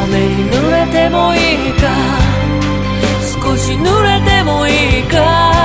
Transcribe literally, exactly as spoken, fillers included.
雨に濡れてもいいか、少し濡れてもいいか。